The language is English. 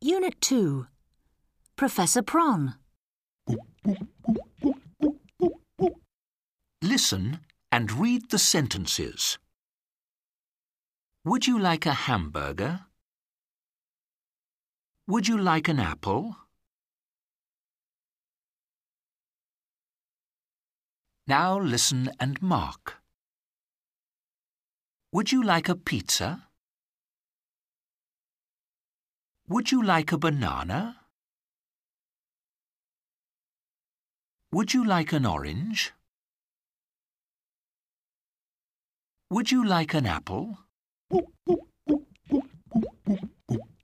Unit 2. Professor Prawn. Listen and read the sentences. Would you like a hamburger? Would you like an apple? Now listen and mark. Would you like a pizza? Would you like a banana? Would you like an orange? Would you like an apple?